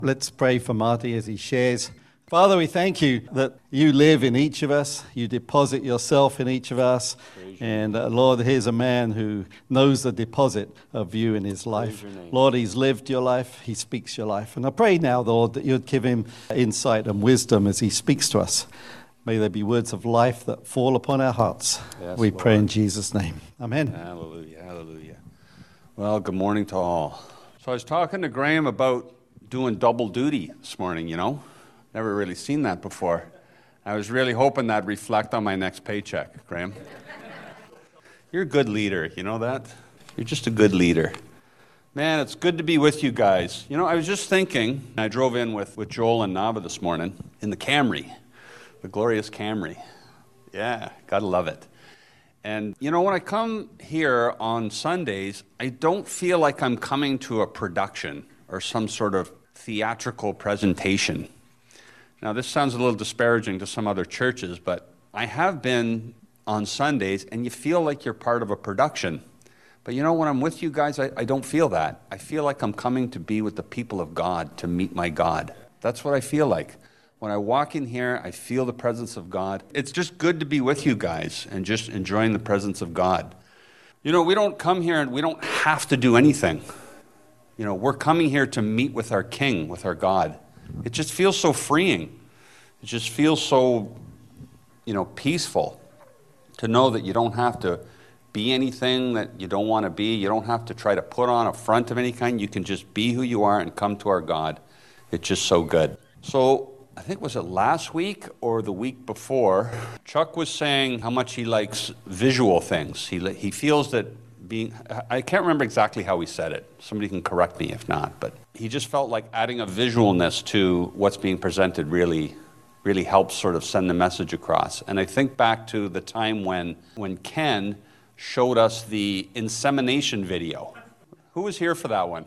Let's pray for Marty as he shares. Father, we thank you that you live in each of us. You deposit yourself in each of us. And Lord, here's a man who knows the deposit of you in his life. Lord, he's lived your life. He speaks your life. And I pray now, Lord, that you'd give him insight and wisdom as he speaks to us. May there be words of life that fall upon our hearts. Yes, we pray in Jesus' name. Amen. Hallelujah, hallelujah. Well, good morning to all. So I was talking to Graham about doing double duty this morning, Never really seen that before. I was really hoping that'd reflect on my next paycheck, Graham. You're a good leader, you know that? You're just a good leader. Man, it's good to be with you guys. I was just thinking, I drove in with Joel and Nava this morning in the Camry, the glorious Camry. Yeah, gotta love it. And, when I come here on Sundays, I don't feel like I'm coming to a production or some sort of theatrical presentation. Now, this sounds a little disparaging to some other churches, but I have been on Sundays, and you feel like you're part of a production. But when I'm with you guys, I don't feel that. I feel like I'm coming to be with the people of God, to meet my God. That's what I feel like. When I walk in here, I feel the presence of God. It's just good to be with you guys and just enjoying the presence of God. We don't come here and we don't have to do anything. We're coming here to meet with our King, with our God. It just feels so freeing. It just feels so, peaceful to know that you don't have to be anything that you don't want to be. You don't have to try to put on a front of any kind. You can just be who you are and come to our God. It's just so good. So I think, was it last week or the week before, Chuck was saying how much he likes visual things. He feels that I can't remember exactly how he said it. Somebody can correct me if not, but he just felt like adding a visualness to what's being presented really helps sort of send the message across. And I think back to the time when Ken showed us the insemination video. Who was here for that one?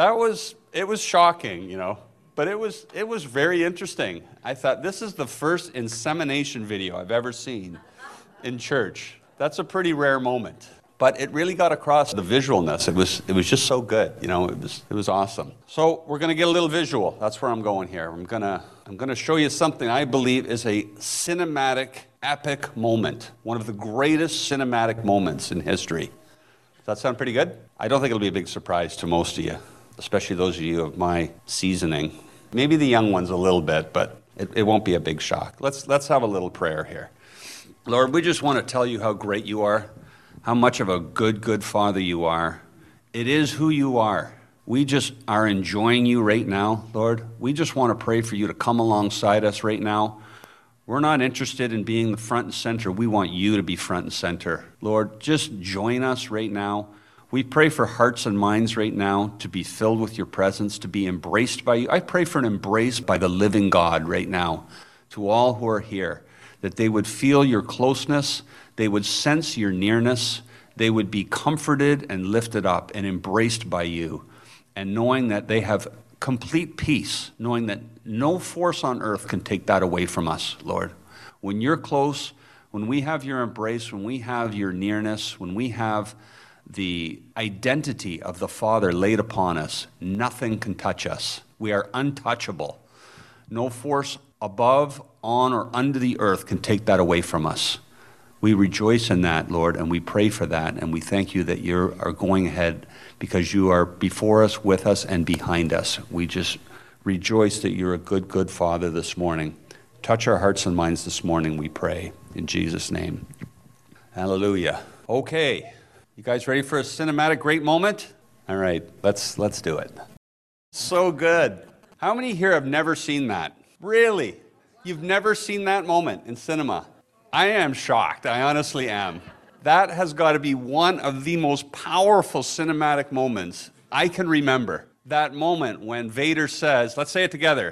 It was shocking, but it was very interesting. I thought, this is the first insemination video I've ever seen in church. That's a pretty rare moment. But it really got across the visualness. It was just so good, it was awesome. So we're going to get a little visual. That's where I'm going here. I'm going to show you something I believe is a cinematic, epic moment. One of the greatest cinematic moments in history. Does that sound pretty good? I don't think it'll be a big surprise to most of you, especially those of you of my seasoning. Maybe the young ones a little bit, but it won't be a big shock. Let's have a little prayer here. Lord, we just want to tell you how great you are. How much of a good Father you are. It is who you are. We just are enjoying you right now, Lord. We just want to pray for you to come alongside us right now. We're not interested in being the front and center. We want you to be front and center. Lord, just join us right now. We pray for hearts and minds right now to be filled with your presence, to be embraced by you. I pray for an embrace by the living God right now to all who are here, that they would feel your closeness, they would sense your nearness, they would be comforted and lifted up and embraced by you, and knowing that they have complete peace, knowing that no force on earth can take that away from us, Lord. When you're close, when we have your embrace, when we have your nearness, when we have the identity of the Father laid upon us, nothing can touch us. We are untouchable. No force above, on, or under the earth can take that away from us. We rejoice in that, Lord, and we pray for that, and we thank you that you are going ahead because you are before us, with us, and behind us. We just rejoice that you're a good Father this morning. Touch our hearts and minds this morning, we pray, in Jesus' name. Hallelujah. Okay, you guys ready for a cinematic great moment? All right, let's do it. So good. How many here have never seen that? Really? You've never seen that moment in cinema? I am shocked. I honestly am. That has got to be one of the most powerful cinematic moments I can remember. That moment when Vader says, let's say it together,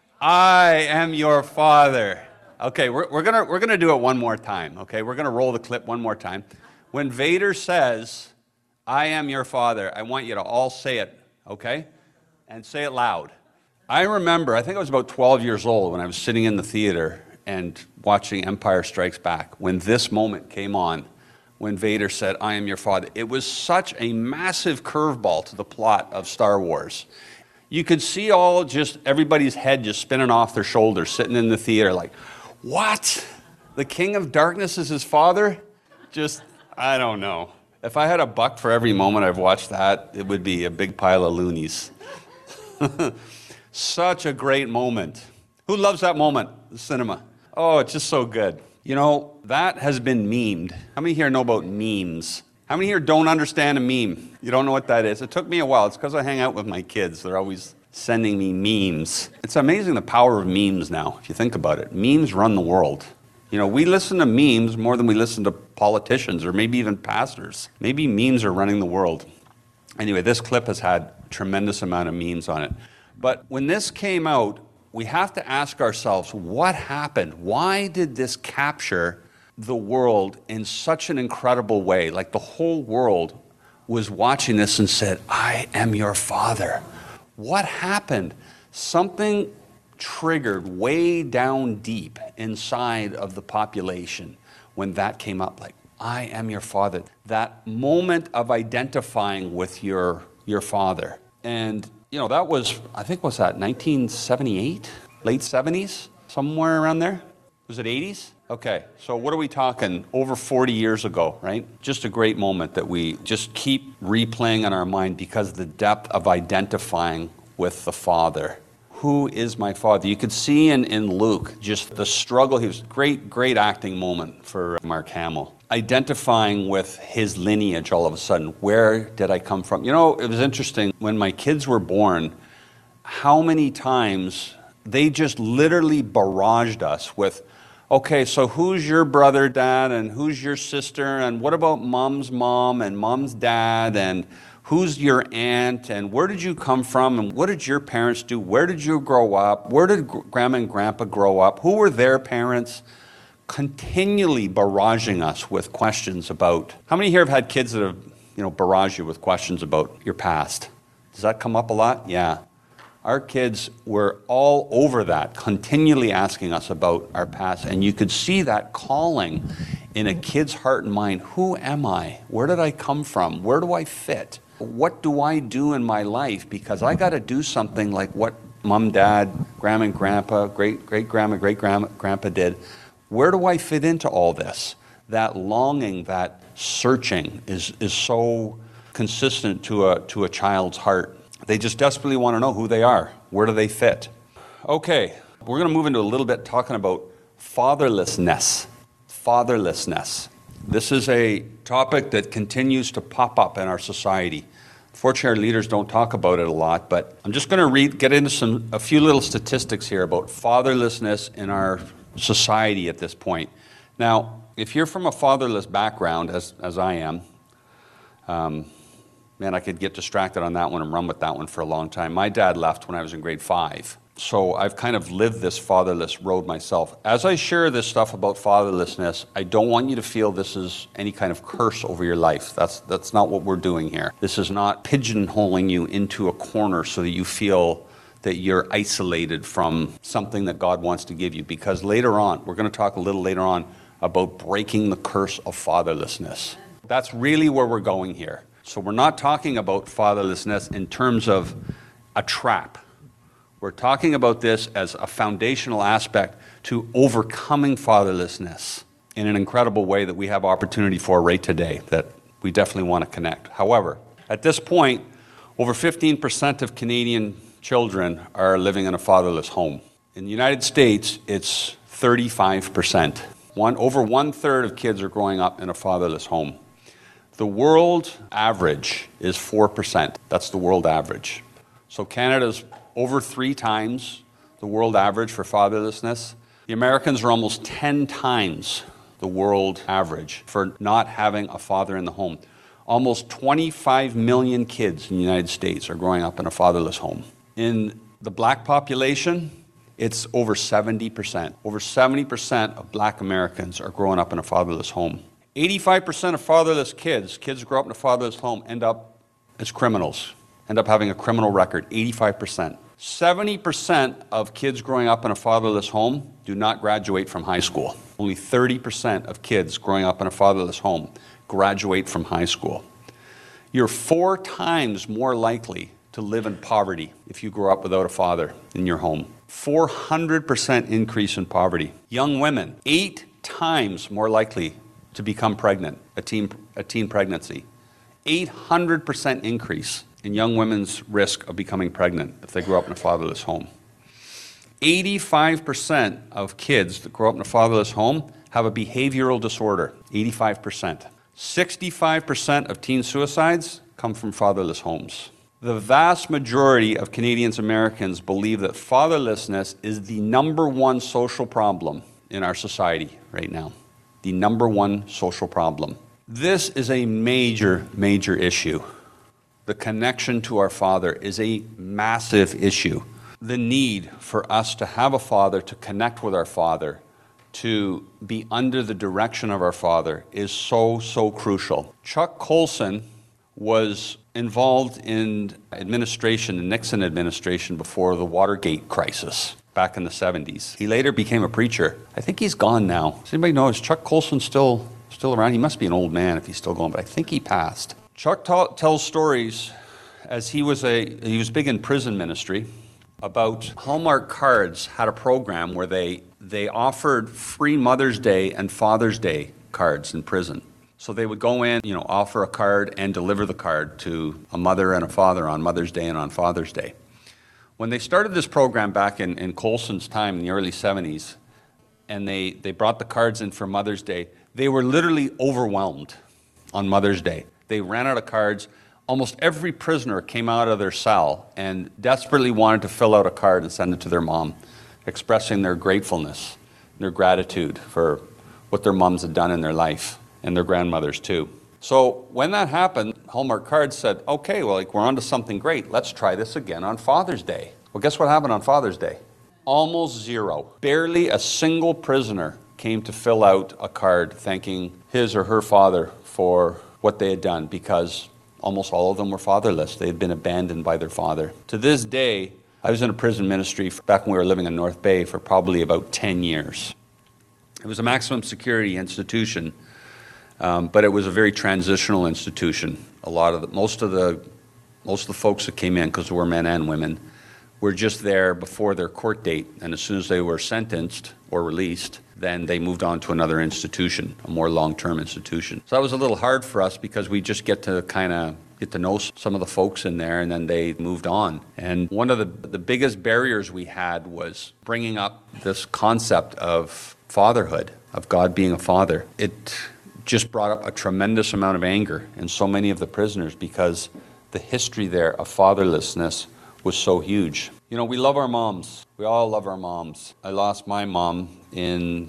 I am your Father. Okay, we're gonna do it one more time. Okay, we're gonna roll the clip one more time. When Vader says, I am your Father, I want you to all say it, okay? And say it loud. I remember, I think I was about 12 years old when I was sitting in the theater and watching Empire Strikes Back, when this moment came on, when Vader said, I am your Father. It was such a massive curveball to the plot of Star Wars. You could see everybody's head just spinning off their shoulders, sitting in the theater like, what? The king of darkness is his father? I don't know. If I had $1 for every moment I've watched that, it would be a big pile of loonies. Such a great moment. Who loves that moment? The cinema. Oh, it's just so good. That has been memed. How many here know about memes? How many here don't understand a meme? You don't know what that is? It took me a while. It's because I hang out with my kids. They're always sending me memes. It's amazing the power of memes now, if you think about it. Memes run the world. We listen to memes more than we listen to politicians or maybe even pastors. Maybe memes are running the world. Anyway, this clip has had a tremendous amount of memes on it. But when this came out, we have to ask ourselves, what happened? Why did this capture the world in such an incredible way? Like the whole world was watching this and said, I am your father. What happened? Something triggered way down deep inside of the population when that came up, like, I am your father. That moment of identifying with your father. And, that was, I think, was that 1978? Late 70s? Somewhere around there? Was it 80s? Okay, so what are we talking? Over 40 years ago, right? Just a great moment that we just keep replaying in our mind because of the depth of identifying with the Father. Who is my Father? You could see in Luke just the struggle. He was great acting moment for Mark Hamill. Identifying with his lineage all of a sudden. Where did I come from? It was interesting. When my kids were born, how many times they just literally barraged us with, okay, so who's your brother, dad, and who's your sister, and what about mom's mom and mom's dad, and who's your aunt, and where did you come from, and what did your parents do, where did you grow up, where did grandma and grandpa grow up, who were their parents? Continually barraging us with questions about, how many here have had kids that have, barrage you with questions about your past? Does that come up a lot? Yeah. Our kids were all over that, continually asking us about our past, and you could see that calling in a kid's heart and mind. Who am I? Where did I come from? Where do I fit? What do I do in my life? Because I got to do something like what mom, dad, grandma and grandpa, great-grandma, great-grandpa did. Where do I fit into all this? That longing, that searching is so consistent to a child's heart. They just desperately want to know who they are. Where do they fit? Okay, we're going to move into a little bit talking about fatherlessness. Fatherlessness. This is a topic that continues to pop up in our society. Fortunately, our leaders don't talk about it a lot, but I'm just going to get into a few little statistics here about fatherlessness in our society at this point. Now, if you're from a fatherless background, as I am, man, I could get distracted on that one and run with that one for a long time. My dad left when I was in grade 5. So I've kind of lived this fatherless road myself. As I share this stuff about fatherlessness, I don't want you to feel this is any kind of curse over your life. That's not what we're doing here. This is not pigeonholing you into a corner so that you feel that you're isolated from something that God wants to give you. Because later on, we're going to talk a little later on about breaking the curse of fatherlessness. That's really where we're going here. So we're not talking about fatherlessness in terms of a trap. We're talking about this as a foundational aspect to overcoming fatherlessness in an incredible way that we have opportunity for right today that we definitely want to connect. However, at this point, over 15% of Canadian children are living in a fatherless home. In the United States, it's 35%. Over 1/3 of kids are growing up in a fatherless home. The world average is 4%. That's the world average. So Canada's over 3 times the world average for fatherlessness. The Americans are almost 10 times the world average for not having a father in the home. Almost 25 million kids in the United States are growing up in a fatherless home. In the black population, it's over 70%. Over 70% of black Americans are growing up in a fatherless home. 85% of fatherless kids grow up in a fatherless home, end up as criminals, end up having a criminal record, 85%. 70% of kids growing up in a fatherless home do not graduate from high school. Only 30% of kids growing up in a fatherless home graduate from high school. You're 4 times more likely to live in poverty if you grow up without a father in your home. 400% increase in poverty. Young women, 8 times more likely to become pregnant, a teen pregnancy. 800% increase in young women's risk of becoming pregnant if they grow up in a fatherless home. 85% of kids that grow up in a fatherless home have a behavioral disorder. 85%. 65% of teen suicides come from fatherless homes. The vast majority of Canadians Americans believe that fatherlessness is the number one social problem in our society right now. The number one social problem. This is a major, major issue. The connection to our Father is a massive issue. The need for us to have a Father, to connect with our Father, to be under the direction of our Father is so, so crucial. Chuck Colson was involved in administration, the Nixon administration, before the Watergate crisis back in the 70s. He later became a preacher. I think he's gone now. Does anybody know, is Chuck Colson still around? He must be an old man if he's still going, but I think he passed. Chuck tells stories, as he was big in prison ministry, about Hallmark Cards had a program where they offered free Mother's Day and Father's Day cards in prison. So they would go in, offer a card and deliver the card to a mother and a father on Mother's Day and on Father's Day. When they started this program back in Colson's time in the early 70s, and they brought the cards in for Mother's Day, they were literally overwhelmed on Mother's Day. They ran out of cards. Almost every prisoner came out of their cell and desperately wanted to fill out a card and send it to their mom, expressing their gratefulness, their gratitude for what their moms had done in their life, and their grandmothers too. So when that happened, Hallmark Cards said, okay, well, we're on to something great. Let's try this again on Father's Day. Well, guess what happened on Father's Day? Almost zero. Barely a single prisoner came to fill out a card thanking his or her father for what they had done, because almost all of them were fatherless. They had been abandoned by their father. To this day, I was in a prison ministry back when we were living in North Bay for probably about 10 years. It was a maximum security institution, but it was a very transitional institution. Most of the folks that came in, because there were men and women, were just there before their court date, and as soon as they were sentenced or released, then they moved on to another institution, a more long-term institution. So that was a little hard for us, because we just get to know some of the folks in there, and then they moved on. And one of the biggest barriers we had was bringing up this concept of fatherhood, of God being a father. It just brought up a tremendous amount of anger in so many of the prisoners, because the history there of fatherlessness was so huge. We love our moms. We all love our moms. I lost my mom in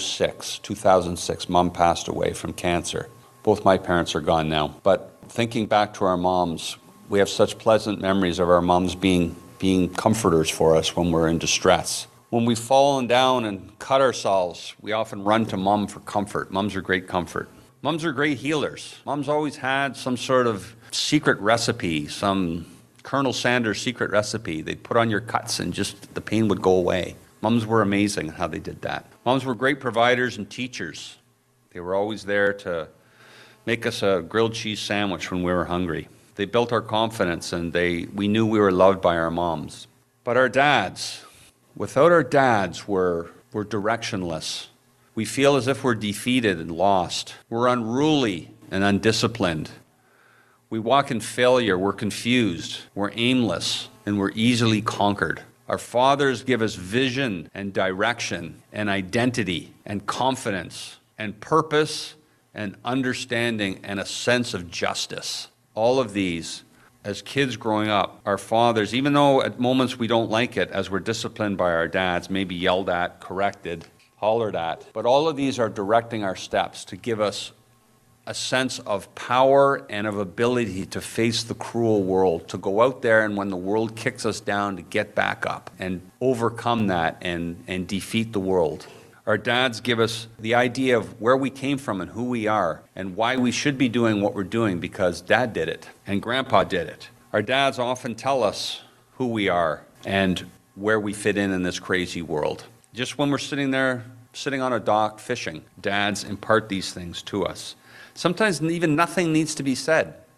2006. Mom passed away from cancer. Both my parents are gone now. But thinking back to our moms, we have such pleasant memories of our moms being comforters for us when we're in distress. When we've fallen down and cut ourselves, we often run to mom for comfort. Moms are great comfort. Moms are great healers. Moms always had some sort of secret recipe, some Colonel Sanders secret recipe. They'd put on your cuts and just the pain would go away. Moms were amazing how they did that. Moms were great providers and teachers. They were always there to make us a grilled cheese sandwich when we were hungry. They built our confidence, and we knew we were loved by our moms. But our dads, without our dads, we're directionless. We feel as if we're defeated and lost. We're unruly and undisciplined. We walk in failure, we're confused, we're aimless, and we're easily conquered. Our fathers give us vision and direction and identity and confidence and purpose and understanding and a sense of justice. All of these, as kids growing up, our fathers, even though at moments we don't like it, as we're disciplined by our dads, maybe yelled at, corrected, hollered at, but all of these are directing our steps to give us a sense of power and of ability to face the cruel world, to go out there and when the world kicks us down, to get back up and overcome that and defeat the world. Our dads give us the idea of where we came from and who we are and why we should be doing what we're doing, because Dad did it and Grandpa did it. Our dads often tell us who we are and where we fit in this crazy world. Just when we're sitting on a dock fishing, dads impart these things to us. Sometimes even nothing needs to be said.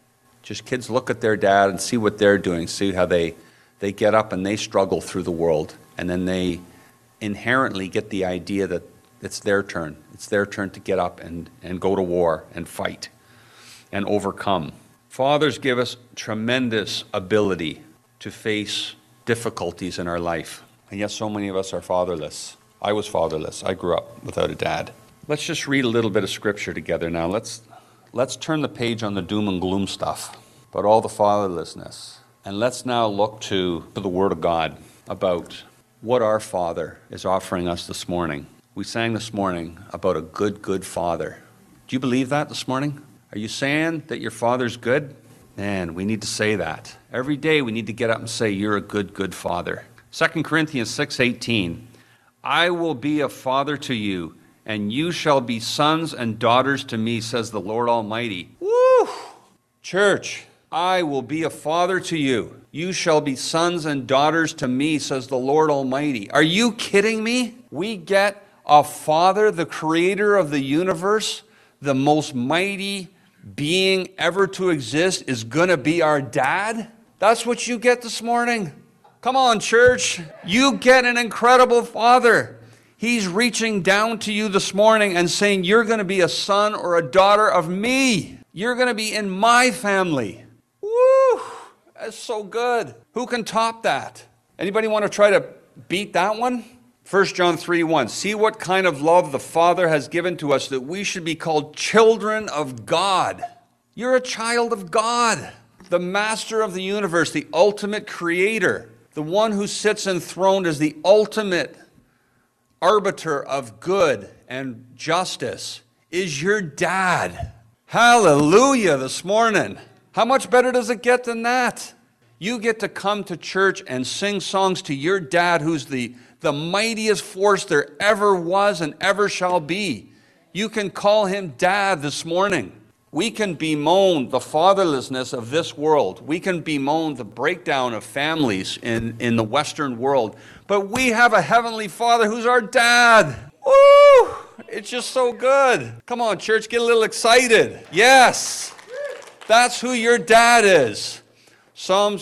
Just kids look at their dad and see what they're doing, see how they get up and they struggle through the world, and then they inherently get the idea that it's their turn. It's their turn to get up and go to war and fight and overcome. Fathers give us tremendous ability to face difficulties in our life. And yet so many of us are fatherless. I was fatherless. I grew up without a dad. Let's just read a little bit of scripture together now. Let's turn the page on the doom and gloom stuff, about all the fatherlessness. And let's now look to the Word of God about what our Father is offering us this morning. We sang this morning about a good, good Father. Do you believe that this morning? Are you saying that your Father's good? Man, we need to say that. Every day we need to get up and say, you're a good, good Father. 2 Corinthians 6:18, I will be a father to you, and you shall be sons and daughters to me, says the Lord Almighty. Woo! Church, I will be a father to you. You shall be sons and daughters to me, says the Lord Almighty. Are you kidding me? We get a Father, the creator of the universe, the most mighty being ever to exist, is going to be our dad? That's what you get this morning. Come on, church. You get an incredible Father. He's reaching down to you this morning and saying, you're going to be a son or a daughter of me. You're going to be in my family. Woo! That's so good. Who can top that? Anybody want to try to beat that one? 1 John 3:1. See what kind of love the Father has given to us, that we should be called children of God. You're a child of God, the master of the universe, the ultimate creator, the one who sits enthroned as the ultimate arbiter of good and justice, is your dad. Hallelujah this morning. How much better does it get than that? You get to come to church and sing songs to your dad, who's the mightiest force there ever was and ever shall be. You can call him Dad this morning. We can bemoan the fatherlessness of this world. We can bemoan the breakdown of families in the Western world. But we have a heavenly Father who's our dad. Woo! It's just so good. Come on, church, get a little excited. Yes, that's who your dad is. Psalm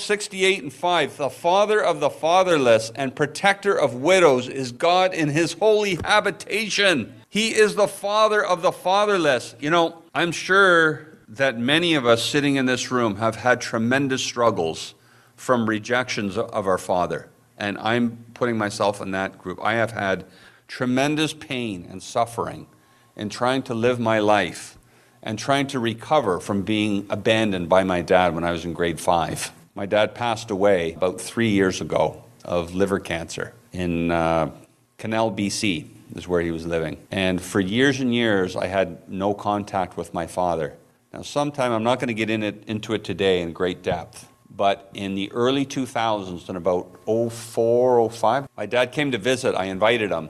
68:5, the Father of the fatherless and protector of widows is God in his holy habitation. He is the Father of the fatherless. You know, I'm sure that many of us sitting in this room have had tremendous struggles from rejections of our Father. And I'm putting myself in that group. I have had tremendous pain and suffering in trying to live my life and trying to recover from being abandoned by my dad when I was in grade 5. My dad passed away about 3 years ago of liver cancer in Canal, BC, is where he was living. And for years and years, I had no contact with my father. Now, sometime, I'm not going to get into it today in great depth, but in the early 2000s, in about 04, 05, my dad came to visit. I invited him.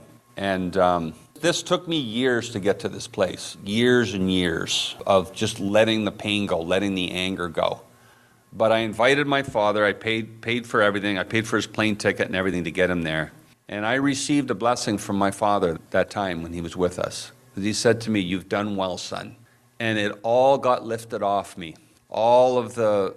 And this took me years to get to this place, years and years of just letting the pain go, letting the anger go. But I invited my father. I paid for everything. I paid for his plane ticket and everything to get him there. And I received a blessing from my father that time when he was with us. He said to me, "You've done well, son." And it all got lifted off me. All of the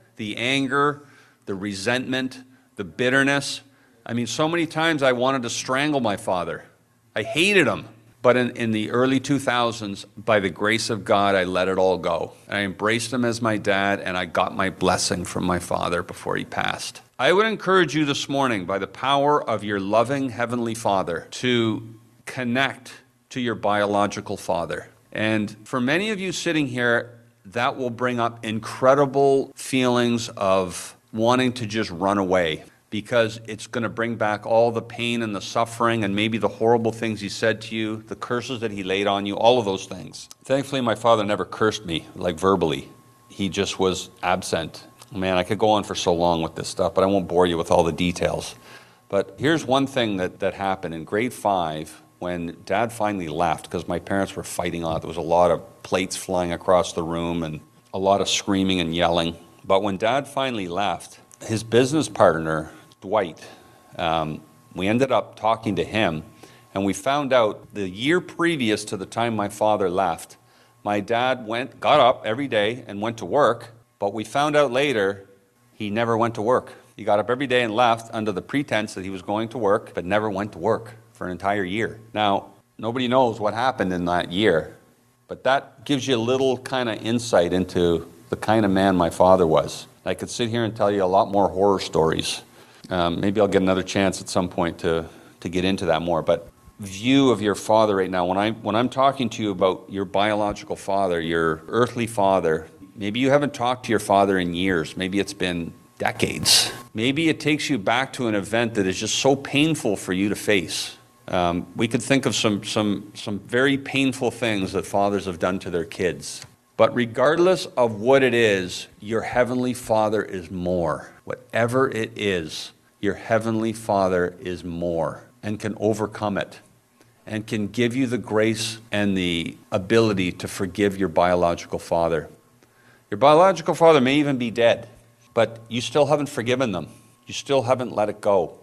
anger, the resentment, the bitterness. I mean, so many times I wanted to strangle my father. I hated him. But in the early 2000s, by the grace of God, I let it all go. I embraced him as my dad, and I got my blessing from my father before he passed. I would encourage you this morning, by the power of your loving Heavenly Father, to connect to your biological father. And for many of you sitting here, that will bring up incredible feelings of wanting to just run away, because it's going to bring back all the pain and the suffering and maybe the horrible things he said to you, the curses that he laid on you, all of those things. Thankfully, my father never cursed me, like verbally. He just was absent. Man, I could go on for so long with this stuff, but I won't bore you with all the details. But here's one thing that happened in grade 5 when Dad finally left, because my parents were fighting a lot. There was a lot of plates flying across the room and a lot of screaming and yelling. But when Dad finally left, his business partner, Dwight, we ended up talking to him, and we found out the year previous to the time my father left, my dad got up every day and went to work, But we found out later he never went to work. He got up every day and left under the pretense that he was going to work, but never went to work for an entire year. Now, nobody knows what happened in that year, but that gives you a little kind of insight into the kind of man my father was. I could sit here and tell you a lot more horror stories. Maybe I'll get another chance at some point to get into that more. But view of your father right now, when I'm talking to you about your biological father, your earthly father, maybe you haven't talked to your father in years. Maybe it's been decades. Maybe it takes you back to an event that is just so painful for you to face. We could think of some very painful things that fathers have done to their kids. But regardless of what it is, your Heavenly Father is more. Whatever it is, your Heavenly Father is more and can overcome it and can give you the grace and the ability to forgive your biological father. Your biological father may even be dead, but you still haven't forgiven them. You still haven't let it go.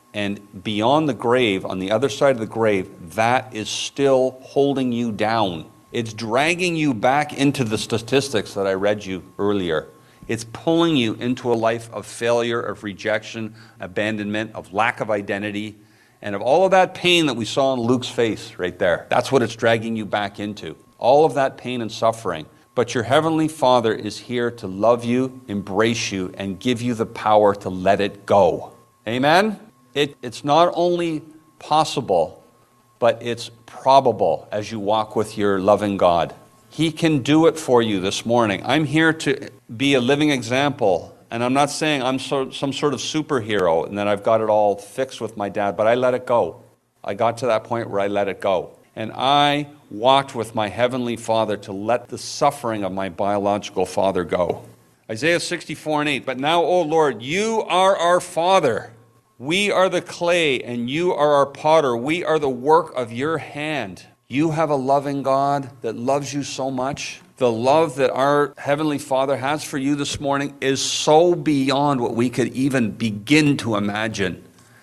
And beyond the grave, on the other side of the grave, that is still holding you down. It's dragging you back into the statistics that I read you earlier. It's pulling you into a life of failure, of rejection, abandonment, of lack of identity, and of all of that pain that we saw in Luke's face right there. That's what it's dragging you back into. All of that pain and suffering. But your Heavenly Father is here to love you, embrace you, and give you the power to let it go. Amen? It's not only possible, but it's probable as you walk with your loving God. He can do it for you this morning. I'm here to be a living example, and I'm not saying I'm some sort of superhero and that I've got it all fixed with my dad, but I let it go. I got to that point where I let it go. And I walked with my Heavenly Father to let the suffering of my biological father go. Isaiah 64:8, but now, O Lord, you are our Father. We are the clay, and you are our potter. We are the work of your hand. You have a loving God that loves you so much. The love that our Heavenly Father has for you this morning is so beyond what we could even begin to imagine.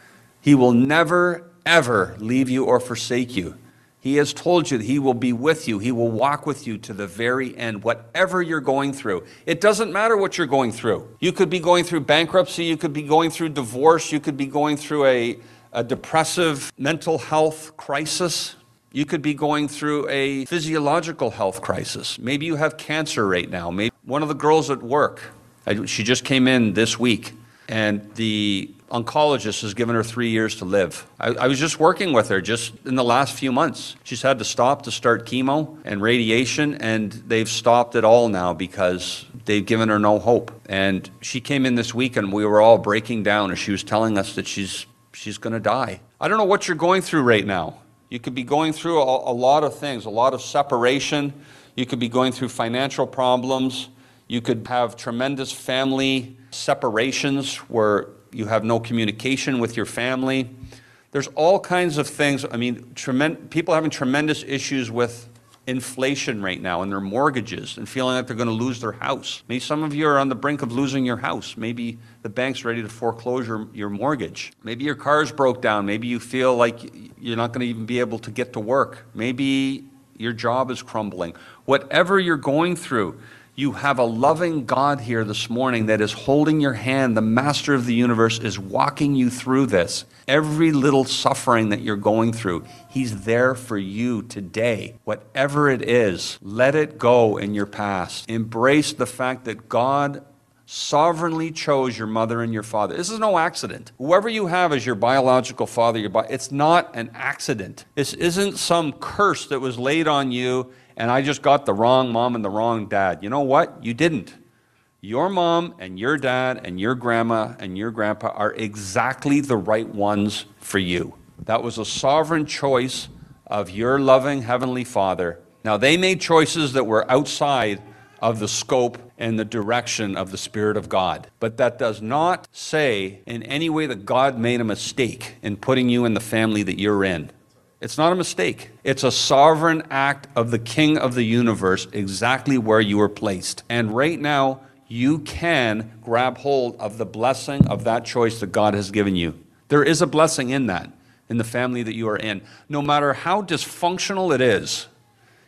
He will never, ever leave you or forsake you. He has told you that He will be with you. He will walk with you to the very end, whatever you're going through. It doesn't matter what you're going through. You could be going through bankruptcy. You could be going through divorce. You could be going through a depressive mental health crisis. You could be going through a physiological health crisis. Maybe you have cancer right now. Maybe one of the girls at work, she just came in this week, and the oncologist has given her 3 years to live. I was just working with her just in the last few months. She's had to stop to start chemo and radiation, and they've stopped it all now because they've given her no hope. And she came in this week, and we were all breaking down as she was telling us that she's going to die. I don't know what you're going through right now. You could be going through a lot of things, a lot of separation. You could be going through financial problems. You could have tremendous family separations where you have no communication with your family. There's all kinds of things. I mean, people having tremendous issues with inflation right now and their mortgages and feeling like they're going to lose their house. Maybe some of you are on the brink of losing your house. Maybe the bank's ready to foreclose your mortgage. Maybe your car's broke down. Maybe you feel like you're not going to even be able to get to work. Maybe your job is crumbling. Whatever you're going through, you have a loving God here this morning that is holding your hand. The Master of the universe is walking you through this. Every little suffering that you're going through, He's there for you today. Whatever it is, let it go in your past. Embrace the fact that God sovereignly chose your mother and your father. This is no accident. Whoever you have as your biological father, it's not an accident. This isn't some curse that was laid on you and I just got the wrong mom and the wrong dad. You know what? You didn't. Your mom and your dad and your grandma and your grandpa are exactly the right ones for you. That was a sovereign choice of your loving Heavenly Father. Now, they made choices that were outside of the scope and the direction of the Spirit of God. But that does not say in any way that God made a mistake in putting you in the family that you're in. It's not a mistake. It's a sovereign act of the King of the universe, exactly where you are placed. And right now, you can grab hold of the blessing of that choice that God has given you. There is a blessing in that, in the family that you are in. No matter how dysfunctional it is,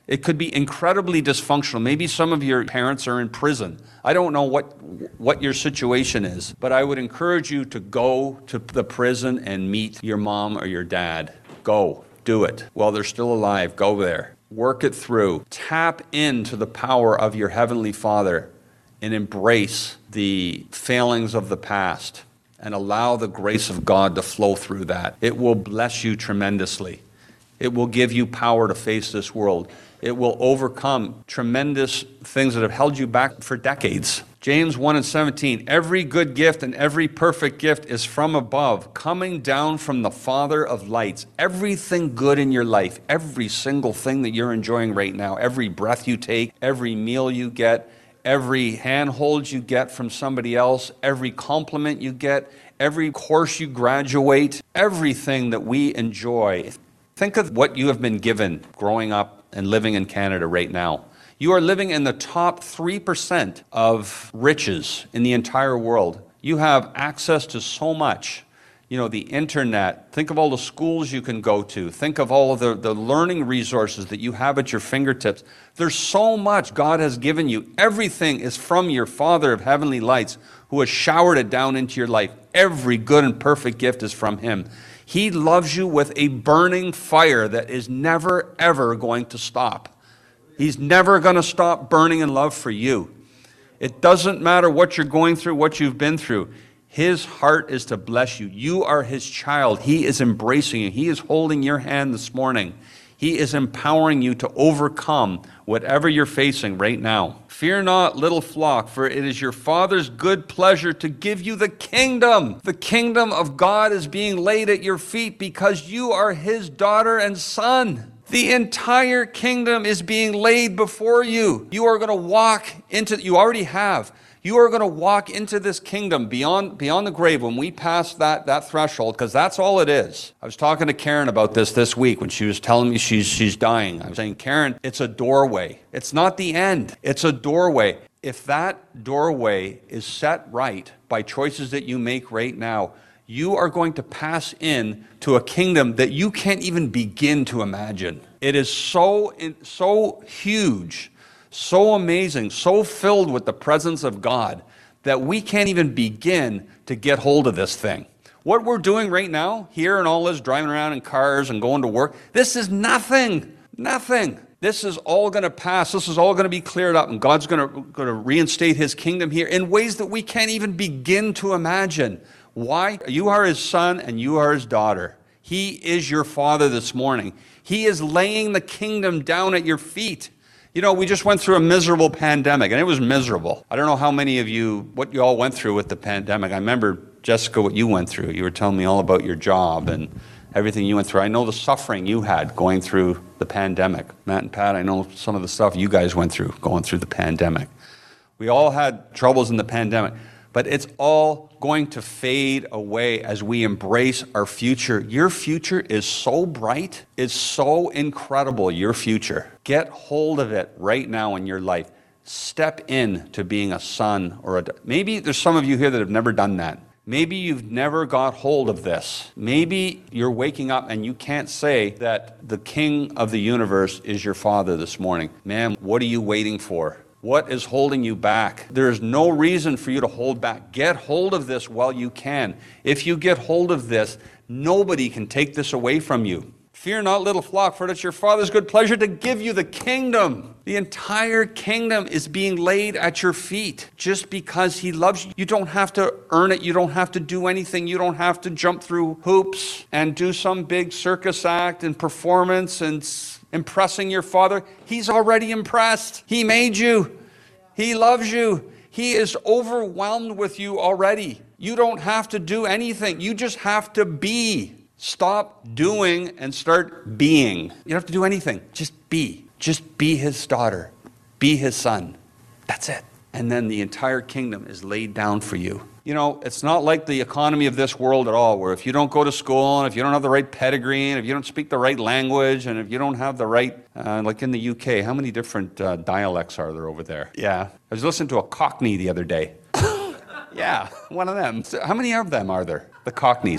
It could be incredibly dysfunctional. Maybe some of your parents are in prison. I don't know what your situation is, but I would encourage you to go to the prison and meet your mom or your dad. Go, do it. While they're still alive, go there. Work it through. Tap into the power of your Heavenly Father and embrace the failings of the past and allow the grace of God to flow through that. It will bless you tremendously. It will give you power to face this world. It will overcome tremendous things that have held you back for decades. James 1:17, every good gift and every perfect gift is from above, coming down from the Father of lights. Everything good in your life, every single thing that you're enjoying right now, every breath you take, every meal you get, every handhold you get from somebody else, every compliment you get, every course you graduate, everything that we enjoy. Think of what you have been given growing up and living in Canada right now. You are living in the top 3% of riches in the entire world. You have access to so much. You know, the internet. Think of all the schools you can go to. Think of all of the learning resources that you have at your fingertips. There's so much God has given you. Everything is from your Father of heavenly lights who has showered it down into your life. Every good and perfect gift is from Him. He loves you with a burning fire that is never, ever going to stop. He's never going to stop burning in love for you. It doesn't matter what you're going through, what you've been through. His heart is to bless you. You are His child. He is embracing you. He is holding your hand this morning. He is empowering you to overcome whatever you're facing right now. Fear not, little flock, for it is your Father's good pleasure to give you the kingdom. The kingdom of God is being laid at your feet because you are His daughter and son. The entire kingdom is being laid before you. You are going to walk into, you already have. You are going to walk into this kingdom beyond the grave when we pass that threshold, because that's all it is. I was talking to Karen about this week when she was telling me she's dying. I was saying, Karen, it's a doorway. It's not the end. It's a doorway. If that doorway is set right by choices that you make right now, you are going to pass in to a kingdom that you can't even begin to imagine. It is so huge, so amazing, so filled with the presence of God that we can't even begin to get hold of this thing. What we're doing right now, here and all this, driving around in cars and going to work, this is nothing. This is all going to pass. This is all going to be cleared up, and God's going to reinstate His kingdom here in ways that we can't even begin to imagine. Why? You are His son and you are His daughter. He is your Father this morning. He is laying the kingdom down at your feet. You know, we just went through a miserable pandemic, and it was miserable. I don't know how many of you, what you all went through with the pandemic. I remember, Jessica, what you went through. You were telling me all about your job and everything you went through. I know the suffering you had going through the pandemic. Matt and Pat, I know some of the stuff you guys went through going through the pandemic. We all had troubles in the pandemic, but it's all going to fade away as we embrace our future. Your future is so bright, it's so incredible, your future. Get hold of it right now in your life. Step in to being a son or maybe there's some of you here that have never done that. Maybe you've never got hold of this. Maybe you're waking up and you can't say that the King of the universe is your Father this morning. Man, what are you waiting for? What is holding you back? There is no reason for you to hold back. Get hold of this while you can. If you get hold of this, nobody can take this away from you. Fear not, little flock, for it is your Father's good pleasure to give you the kingdom. The entire kingdom is being laid at your feet just because He loves you. You don't have to earn it. You don't have to do anything. You don't have to jump through hoops and do some big circus act and performance and impressing your Father. He's already impressed. He made you. He loves you. He is overwhelmed with you already. You don't have to do anything. You just have to be. Stop doing and start being. You don't have to do anything. Just be. Just be His daughter. Be His son. That's it. And then the entire kingdom is laid down for you. You know, it's not like the economy of this world at all, where if you don't go to school, and if you don't have the right pedigree, and if you don't speak the right language, and if you don't have the right, like in the UK, how many different dialects are there over there? Yeah. I was listening to a Cockney the other day. Yeah, one of them. So how many of them are there? The Cockneys.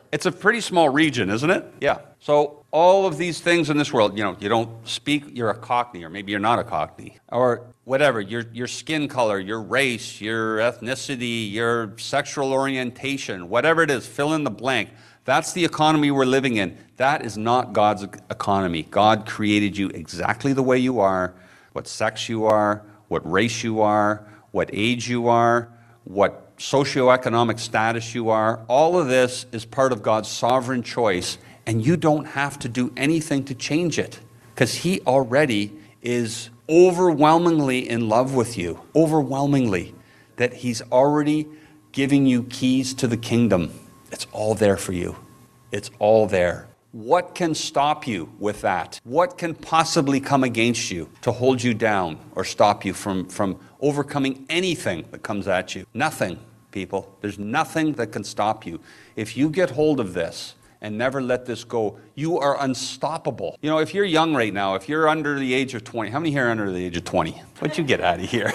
It's a pretty small region, isn't it? Yeah. So all of these things in this world, you don't speak, you're a Cockney, or maybe you're not a Cockney, or whatever, your skin color, your race, your ethnicity, your sexual orientation, whatever it is, fill in the blank. That's the economy we're living in. That is not God's economy. God created you exactly the way you are, what sex you are, what race you are, what age you are, what socioeconomic status you are. All of this is part of God's sovereign choice, and you don't have to do anything to change it, because He already is overwhelmingly in love with you, overwhelmingly, that He's already giving you keys to the kingdom. It's all there for you. It's all there. What can stop you with that? What can possibly come against you to hold you down or stop you from overcoming anything that comes at you? Nothing, people. There's nothing that can stop you. If you get hold of this and never let this go, you are unstoppable. If you're young right now, if you're under the age of 20, how many here are under the age of 20? What'd you get out of here?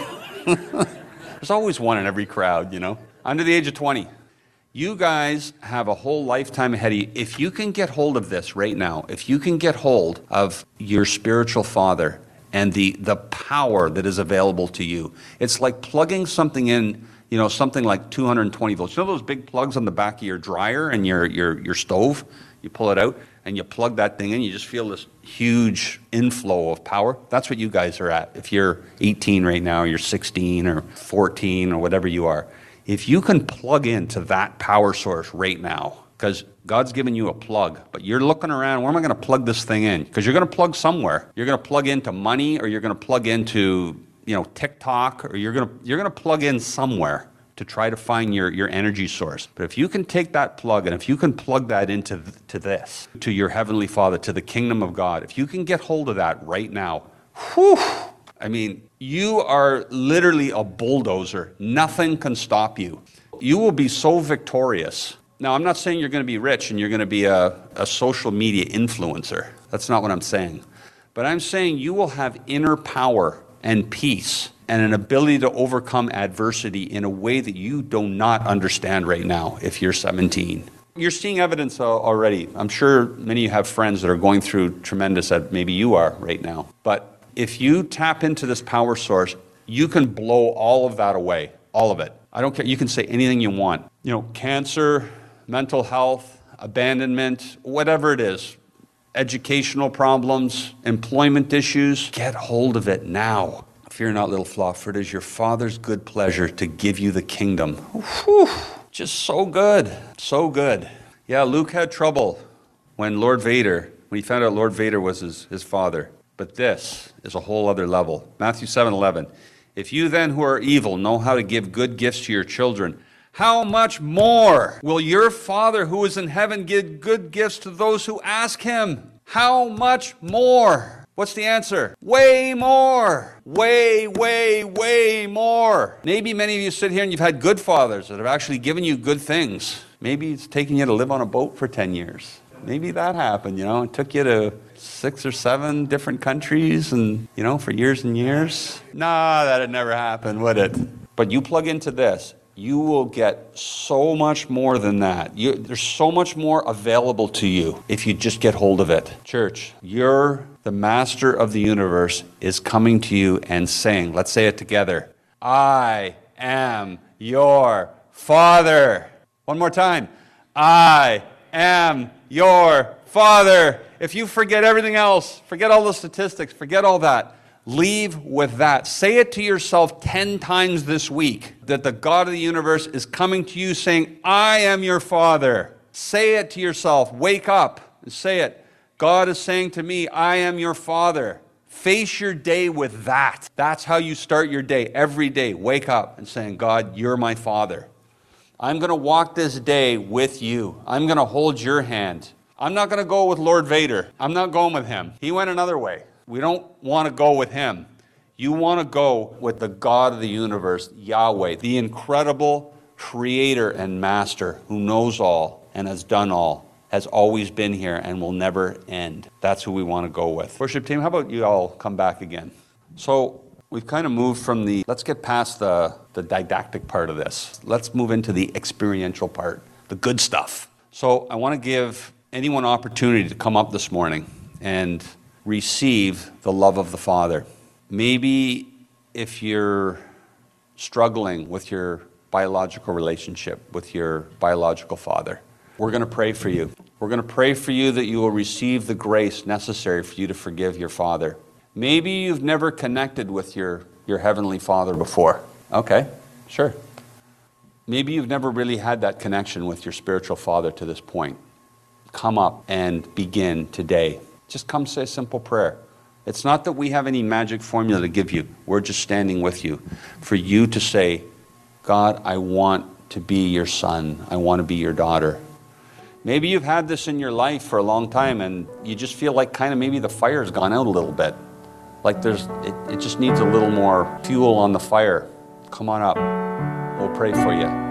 There's always one in every crowd, under the age of 20. You guys have a whole lifetime ahead of you. If you can get hold of this right now, if you can get hold of your spiritual father and the power that is available to you, it's like plugging something in, something like 220 volts. Those big plugs on the back of your dryer and your stove? You pull it out and you plug that thing in, you just feel this huge inflow of power. That's what you guys are at. If you're 18 right now, or you're 16 or 14 or whatever you are. If you can plug into that power source right now, because God's given you a plug, but you're looking around, where am I going to plug this thing in? Because you're going to plug somewhere. You're going to plug into money, or you're going to plug into, TikTok, or you're going to plug in somewhere to try to find your energy source. But if you can take that plug, and if you can plug that into this, to your Heavenly Father, to the kingdom of God, if you can get hold of that right now, whew, you are literally a bulldozer. Nothing can stop you. You will be so victorious. Now, I'm not saying you're going to be rich and you're going to be a social media influencer. That's not what I'm saying. But I'm saying you will have inner power and peace and an ability to overcome adversity in a way that you do not understand right now if you're 17. You're seeing evidence already. I'm sure many of you have friends that are going through tremendous, maybe you are right now. But if you tap into this power source, you can blow all of that away, all of it. I don't care. You can say anything you want. Cancer, mental health, abandonment, whatever it is, educational problems, employment issues, get hold of it now. Fear not, little flock, for it is your Father's good pleasure to give you the kingdom. Whew, just so good, so good. Yeah, Luke had trouble when he found out Lord Vader was his father. But this is a whole other level. Matthew 7:11. If you then who are evil know how to give good gifts to your children, how much more will your Father who is in heaven give good gifts to those who ask Him? How much more? What's the answer? Way more. Way, way, way more. Maybe many of you sit here and you've had good fathers that have actually given you good things. Maybe it's taken you to live on a boat for 10 years. Maybe that happened, It took you to 6 or 7 different countries and, for years and years. Nah, that'd never happen, would it? But you plug into this, you will get so much more than that. There's so much more available to you if you just get hold of it. Church, the master of the universe is coming to you and saying, let's say it together, I am your Father. One more time. I am your Father. If you forget everything else, forget all the statistics, forget all that, leave with that. Say it to yourself 10 times this week, that the God of the universe is coming to you saying, I am your Father. Say it to yourself. Wake up and say it. God is saying to me, I am your Father. Face your day with that. That's how you start your day. Every day, wake up and saying, God, you're my Father. I'm going to walk this day with you. I'm going to hold your hand. I'm not going to go with Lord Vader. I'm not going with him. He went another way. We don't want to go with him. You want to go with the God of the universe, Yahweh, the incredible creator and master who knows all and has done all, has always been here and will never end. That's who we want to go with. Worship team, how about you all come back again? So we've kind of moved from let's get past the didactic part of this. Let's move into the experiential part, the good stuff. So I want to give anyone opportunity to come up this morning and receive the love of the Father. Maybe if you're struggling with your biological relationship with your biological father, we're going to pray for you. We're going to pray for you that you will receive the grace necessary for you to forgive your father. Maybe you've never connected with your heavenly Father before. Okay, sure. Maybe you've never really had that connection with your spiritual father to this point. Come up and begin today. Just come say a simple prayer. It's not that we have any magic formula to give you. We're just standing with you for you to say, God, I want to be your son. I want to be your daughter. Maybe you've had this in your life for a long time and you just feel like kind of maybe the fire's gone out a little bit. Like it just needs a little more fuel on the fire. Come on up. We'll pray for you.